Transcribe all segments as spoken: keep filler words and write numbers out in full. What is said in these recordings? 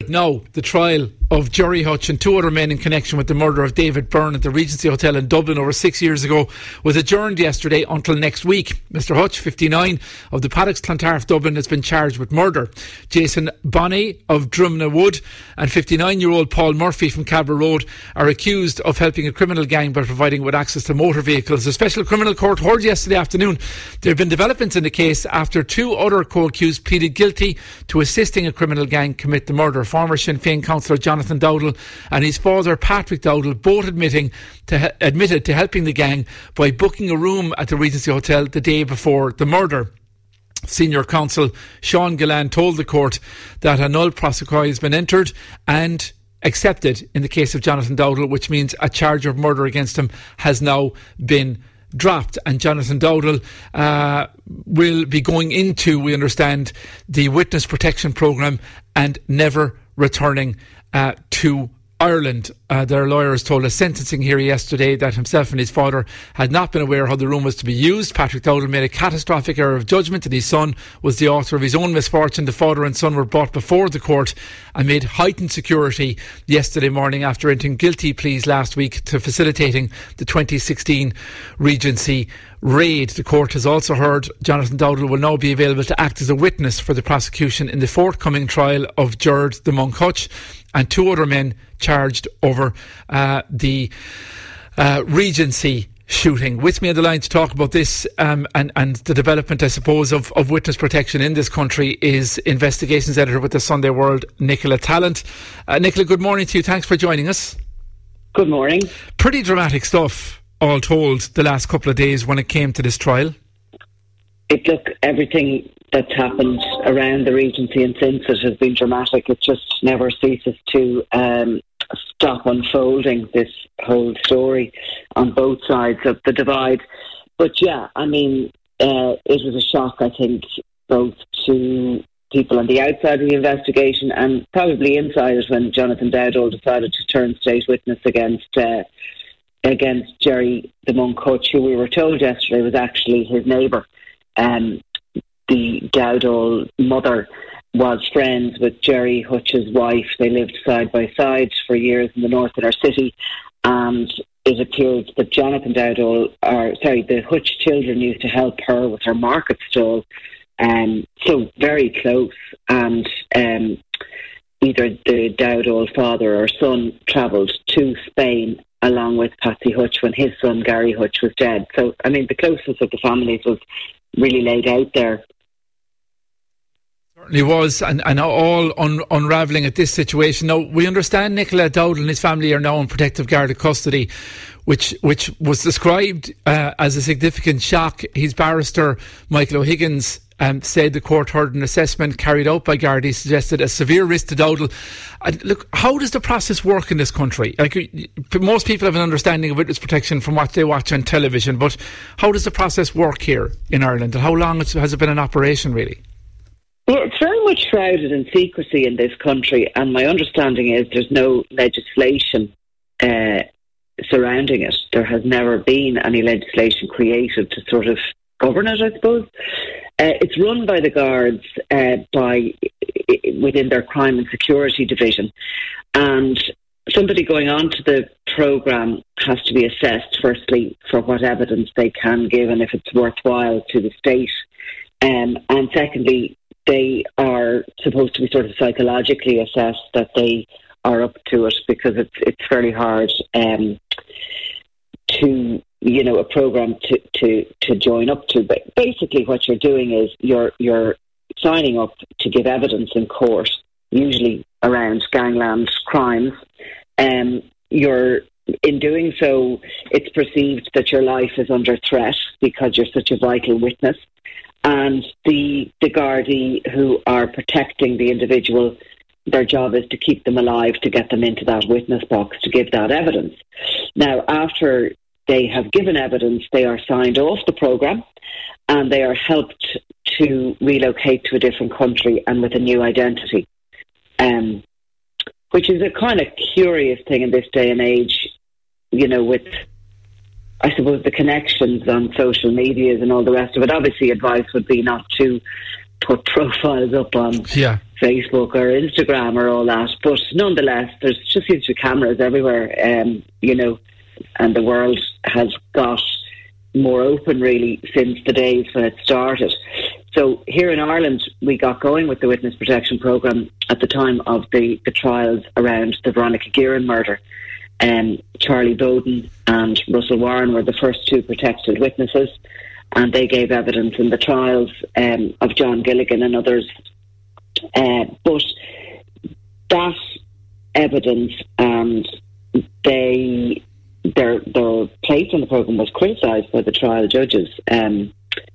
right now, the trial of Gerry Hutch and two other men in connection with the murder of David Byrne at the Regency Hotel in Dublin over six years ago was adjourned yesterday until next week. Mister Hutch, fifty-nine, of the Paddocks Clontarf, Dublin, has been charged with murder. Jason Bonney of Drumna Wood and fifty-nine-year-old Paul Murphy from Cabra Road are accused of helping a criminal gang by providing with access to motor vehicles. The Special Criminal Court heard yesterday afternoon there have been developments in the case after two other co-accused pleaded guilty to assisting a criminal gang commit the murder. Former Sinn Féin councillor Jonathan Dowdall and his father Patrick Dowdall both admitting to, admitted to helping the gang by booking a room at the Regency Hotel the day before the murder. Senior counsel Sean Gillan told the court that a null prosequi has been entered and accepted in the case of Jonathan Dowdall, which means a charge of murder against him has now been dropped, and Jonathan Dowdall uh, will be going into, we understand, the witness protection programme and never returning uh, to Ireland. Uh, their lawyers told a sentencing hearing yesterday that himself and his father had not been aware how the room was to be used. Patrick Dowdall made a catastrophic error of judgment and his son was the author of his own misfortune. The father and son were brought before the court amid heightened security yesterday morning after entering guilty pleas last week to facilitating the twenty sixteen Regency raid. The court has also heard Jonathan Dowdall will now be available to act as a witness for the prosecution in the forthcoming trial of Gerard the Monk Hutch and two other men charged over uh, the uh, Regency shooting. With me on the line to talk about this um, and, and the development, I suppose, of, of witness protection in this country is investigations editor with the Sunday World, Nicola Tallant. Uh, Nicola, good morning to you. Thanks for joining us. Good morning. Pretty dramatic stuff, all told, the last couple of days when it came to this trial. It look, everything that's happened around the Regency and since it has been dramatic. It just never ceases to um, stop unfolding, this whole story on both sides of the divide. But yeah, I mean, uh, it was a shock, I think, both to people on the outside of the investigation and probably inside it when Jonathan Dowdall decided to turn state witness against uh, against Gerry the Monk Hutch, who we were told yesterday was actually his neighbour. Um, the Dowdall mother was friends with Gerry Hutch's wife. They lived side by side for years in the north inner city, and it appeared that Jonathan Dowdall, or sorry, the Hutch children used to help her with her market stall, um, so very close. And um, either the Dowdall father or son travelled to Spain along with Patsy Hutch when his son Gary Hutch was dead. So, I mean, the closeness of the families was really laid out there. Certainly was, and, and all un, unravelling at this situation. Now, we understand Nicola Dowdall and his family are now in protective guard custody, which which was described uh, as a significant shock. His barrister, Michael O'Higgins, um, said the court heard an assessment carried out by Gardaí suggested a severe risk to Dowdall. And look, how does the process work in this country? Like, most people have an understanding of witness protection from what they watch on television, but how does the process work here in Ireland, and how long has it been in operation, really? Well, it's very much shrouded in secrecy in this country, and my understanding is there's no legislation uh, surrounding it. There has never been any legislation created to sort of govern it, I suppose. Uh, it's run by the guards uh, by within their crime and security division, and somebody going on to the programme has to be assessed, firstly, for what evidence they can give and if it's worthwhile to the state, um, and secondly, they are supposed to be sort of psychologically assessed that they are up to it, because it's it's fairly hard um, to, you know, a programme to, to, to join up to. But basically what you're doing is you're you're signing up to give evidence in court, usually around gangland crimes. Um, you're in doing so, it's perceived that your life is under threat because you're such a vital witness. And the the Gardaí who are protecting the individual, their job is to keep them alive, to get them into that witness box, to give that evidence. Now, after they have given evidence, they are signed off the programme and they are helped to relocate to a different country and with a new identity, um, which is a kind of curious thing in this day and age, you know, with, I suppose, the connections on social medias and all the rest of it. Obviously, advice would be not to put profiles up on yeah. Facebook or Instagram or all that. But nonetheless, there's just seems to be cameras everywhere, um, you know, and the world has got more open really since the days when it started. So here in Ireland, we got going with the witness protection programme at the time of the, the trials around the Veronica Guerin murder. Um, Charlie Bowden and Russell Warren were the first two protected witnesses, and they gave evidence in the trials um, of John Gilligan and others. Uh, but that evidence and they their their place in the programme was criticised by the trial judges. Um,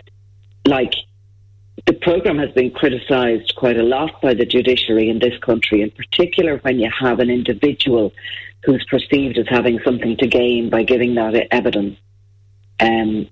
like, the programme has been criticised quite a lot by the judiciary in this country, in particular when you have an individual who's perceived as having something to gain by giving that evidence. Um,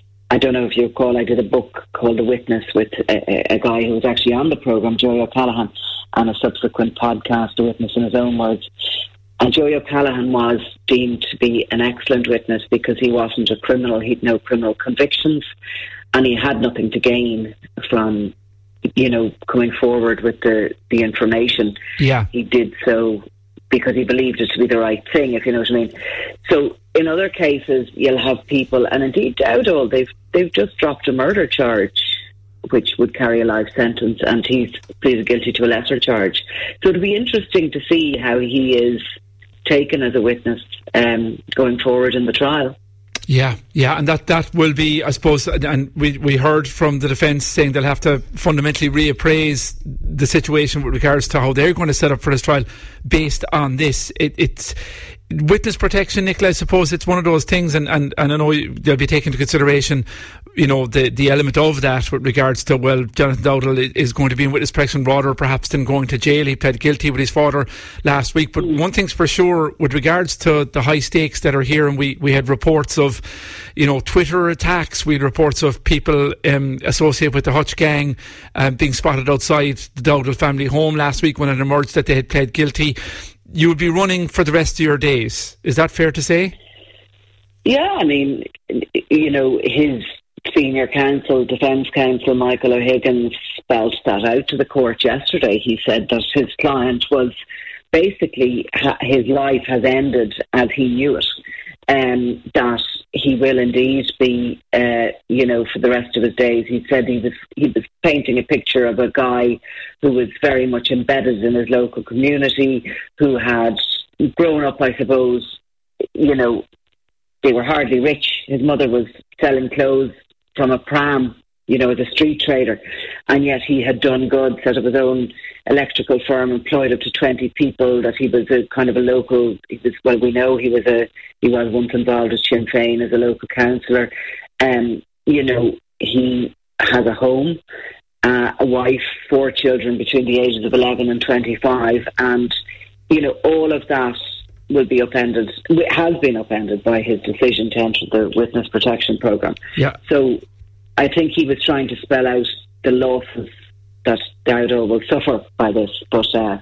I don't know if you recall, I did a book called The Witness with a, a guy who was actually on the programme, Joey O'Callaghan, and a subsequent podcast, The Witness in his own words. And Joey O'Callaghan was deemed to be an excellent witness because he wasn't a criminal, he'd no criminal convictions, and he had nothing to gain from, you know, coming forward with the, the information. Yeah. He did so because he believed it to be the right thing, if you know what I mean. So in other cases, you'll have people, and indeed Dowdall, they've they've just dropped a murder charge, which would carry a life sentence, and he's pleaded guilty to a lesser charge. So it'll be interesting to see how he is taken as a witness um, going forward in the trial. Yeah, yeah, and that, that will be, I suppose, and we we heard from the defence saying they'll have to fundamentally reappraise the situation with regards to how they're going to set up for this trial based on this. It, it's witness protection, Nicola, I suppose it's one of those things, and, and, and I know they'll be taking into consideration, you know, the, the element of that with regards to, well, Jonathan Dowdall is going to be in witness protection rather perhaps than going to jail. He pled guilty with his father last week. But one thing's for sure, with regards to the high stakes that are here, and we, we had reports of, you know, Twitter attacks, we had reports of people um, associated with the Hutch gang um, being spotted outside the Dowdall family home last week when it emerged that they had pled guilty. You would be running for the rest of your days. Is that fair to say? Yeah, I mean, you know, his senior counsel, defence counsel, Michael O'Higgins, spelled that out to the court yesterday. He said that his client was basically, his life has ended as he knew it, and um, that he will indeed be, uh, you know, for the rest of his days. He said he was he was painting a picture of a guy who was very much embedded in his local community, who had grown up, I suppose, you know, they were hardly rich. His mother was selling clothes from a pram, you know, as a street trader, and yet he had done good, set up his own electrical firm, employed up to twenty people, that he was a kind of a local, he was, well, we know he was a, he was once involved with Sinn Féin as a local councillor. Um, you know, he has a home, uh, a wife, four children between the ages of eleven and twenty-five, and, you know, all of that will be upended, has been upended by his decision to enter the witness protection programme. Yeah. So I think he was trying to spell out the losses that Dowdall will suffer by this, but uh,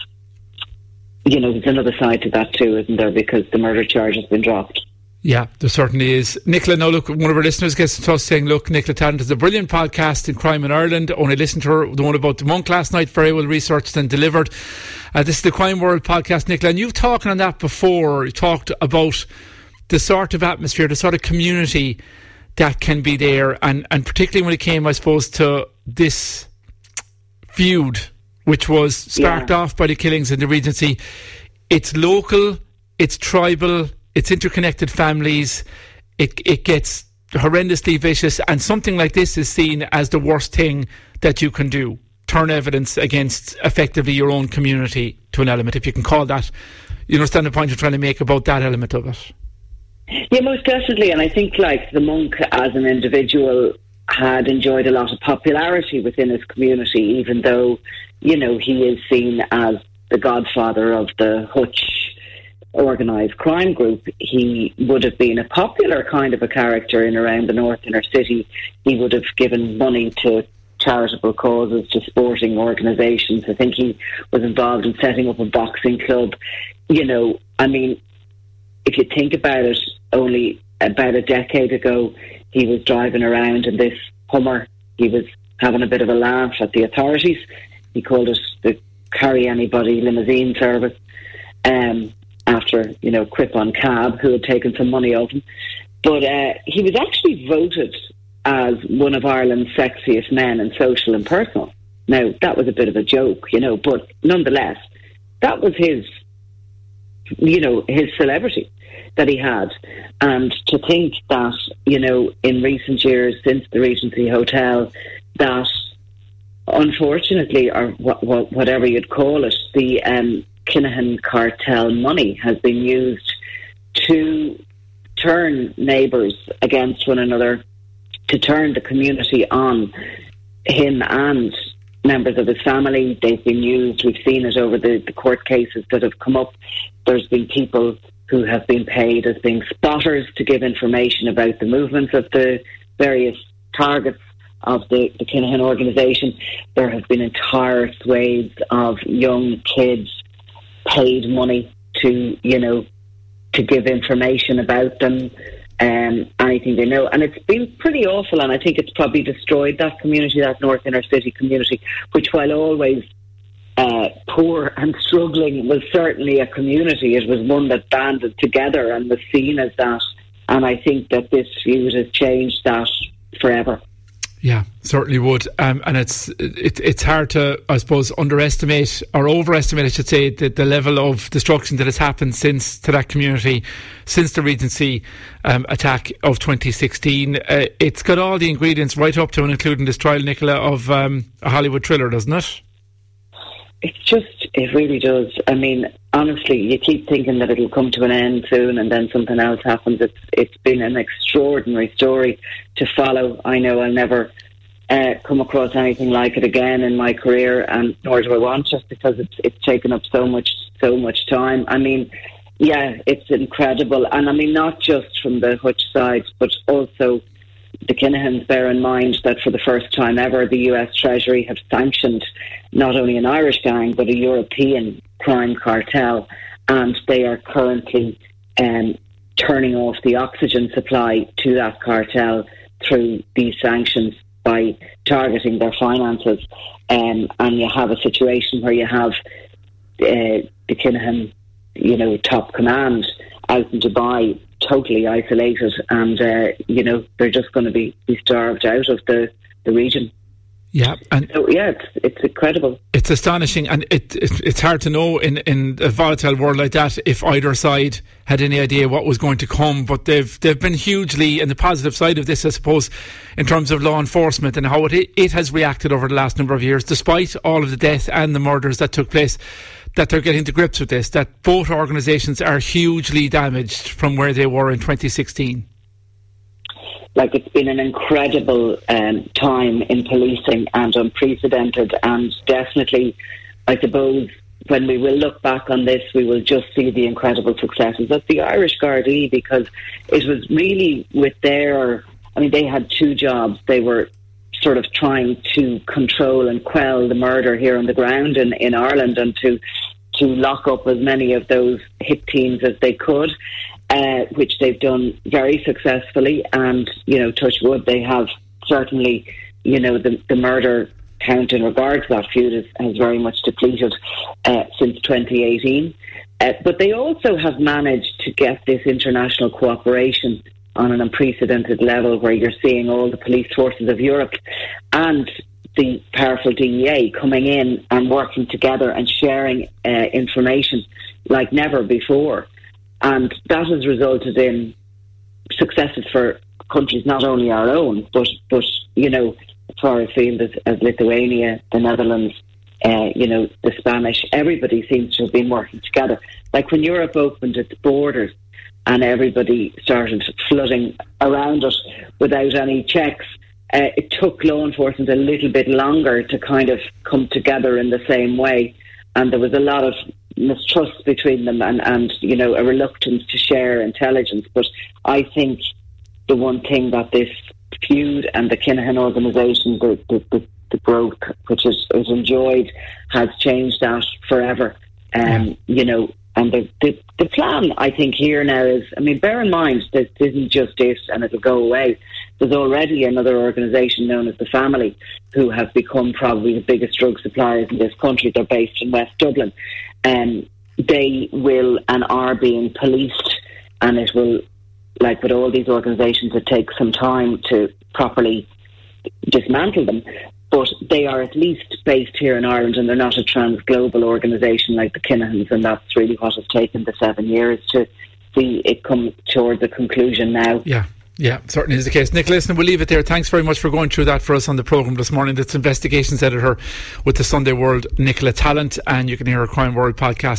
you know, there's another side to that too, isn't there, because the murder charge has been dropped. Yeah, there certainly is. Nicola, now look, one of our listeners gets to us saying, look, Nicola Tarrant is a brilliant podcast in crime in Ireland. Only listened to her, the one about the monk last night, very well researched and delivered. Uh, this is the Crime World podcast, Nicola, and you've talked on that before. You talked about the sort of atmosphere, the sort of community that can be there, and, and particularly when it came, I suppose, to this feud, which was sparked yeah. off by the killings in the Regency. It's local, it's tribal, it's interconnected families, it it gets horrendously vicious, and something like this is seen as the worst thing that you can do. Turn evidence against effectively your own community to an element, if you can call that. You understand the point you're trying to make about that element of it? Yeah, most definitely. And I think, like, the monk as an individual had enjoyed a lot of popularity within his community, even though, you know, he is seen as the godfather of the Hutch organised crime group. He would have been a popular kind of a character in around the north inner city. He would have given money to charitable causes, to sporting organisations. I think he was involved in setting up a boxing club. You know, I mean, if you think about it, only about a decade ago, he was driving around in this Hummer. He was having a bit of a laugh at the authorities. He called it the Carry Anybody limousine service, um, after, you know, Quip on Cab, who had taken some money off him. But uh, he was actually voted as one of Ireland's sexiest men in Social and Personal. Now, that was a bit of a joke, you know, but nonetheless, that was his, you know, his celebrity that he had. And to think that, you know, in recent years, since the Regency Hotel, that unfortunately, or wh- wh- whatever you'd call it, the um, Kinahan cartel money has been used to turn neighbours against one another, to turn the community on him and members of his family. They've been used. We've seen it over the, the court cases that have come up. There's been people who have been paid as being spotters to give information about the movements of the various targets of the, the Kinahan organisation. There have been entire swathes of young kids paid money to, you know, to give information about them, um, anything they know. And it's been pretty awful, and I think it's probably destroyed that community, that North Inner City community, which, while always uh, poor and struggling, was certainly a community. It was one that banded together and was seen as that. And I think that this feud has changed that forever. Yeah, certainly would. Um, and it's it, it's hard to, I suppose, underestimate or overestimate, I should say, the, the level of destruction that has happened since to that community, since the Regency um, attack of twenty sixteen. Uh, it's got all the ingredients right up to and including this trial, Nicola, of um, a Hollywood thriller, doesn't it? It's just, it really does. I mean, honestly, you keep thinking that it'll come to an end soon and then something else happens. It's It's been an extraordinary story to follow. I know I'll never uh, come across anything like it again in my career, and nor do I want, just because it's it's taken up so much, so much time. I mean, yeah, it's incredible. And I mean, not just from the Hutch side, but also the Kinahans. Bear in mind that for the first time ever, the U S Treasury have sanctioned not only an Irish gang, but a European crime cartel, and they are currently um, turning off the oxygen supply to that cartel through these sanctions by targeting their finances. Um, and you have a situation where you have uh, the Kinahan, you know, top command out in Dubai, totally isolated, and uh, you know, they're just going to be, be starved out of the, the region. Yeah, and so, yeah, it's it's incredible. It's astonishing, and it, it it's hard to know in, in a volatile world like that if either side had any idea what was going to come. But they've they've been hugely, and the positive side of this, I suppose, in terms of law enforcement and how it it has reacted over the last number of years, despite all of the death and the murders that took place, that they're getting to grips with this. That both organisations are hugely damaged from where they were in twenty sixteen. Like, it's been an incredible um, time in policing and unprecedented, and definitely, I suppose, when we will look back on this, we will just see the incredible successes of the Irish Gardaí, because it was really with their, I mean, they had two jobs. They were sort of trying to control and quell the murder here on the ground in, in Ireland, and to to lock up as many of those hit teams as they could. Uh, which they've done very successfully, and, you know, touch wood, they have certainly, you know, the, the murder count in regards to that feud is, has very much depleted uh, since twenty eighteen. Uh, but they also have managed to get this international cooperation on an unprecedented level, where you're seeing all the police forces of Europe and the powerful D E A coming in and working together and sharing uh, information like never before. And that has resulted in successes for countries not only our own, but, but you know, as far afield as, as Lithuania, the Netherlands, uh, you know, the Spanish. Everybody seems to have been working together. Like when Europe opened its borders and everybody started flooding around it without any checks, uh, it took law enforcement a little bit longer to kind of come together in the same way. And there was a lot of mistrust between them, and, and you know, a reluctance to share intelligence. But I think the one thing that this feud and the Kinahan organisation, the, the, the, the growth which it, it enjoyed, has changed that forever. Um, yeah. You know, And the, the the plan, I think, here now is, I mean, bear in mind, this isn't just it and it'll go away. There's already another organisation known as The Family who have become probably the biggest drug suppliers in this country. They're based in West Dublin. Um, they will and are being policed, and it will, like with all these organisations, it takes some time to properly dismantle them. But they are at least based here in Ireland, and they're not a trans-global organisation like the Kinahans, and that's really what has taken the seven years to see it come towards a conclusion now. Yeah. Yeah, certainly is the case. Nicola, listen, we'll leave it there. Thanks very much for going through that for us on the programme this morning. That's investigations editor with the Sunday World, Nicola Tallant, and you can hear her Crime World podcast